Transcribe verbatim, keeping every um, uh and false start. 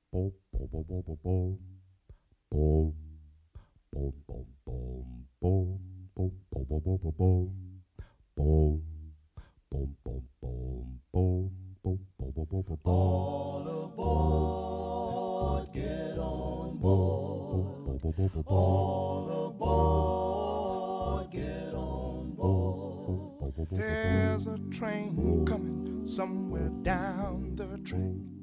Boom, boom, boom, boom, boom, boom. Boom, boom, boom, boom, boom, boom, boom, boom, boom, boom, boom. Boom, boom, boom, boom, boom, boom, boom, boom, boom, boom, boom. All aboard, get on board. All aboard, get on board. There's a train coming somewhere down the track.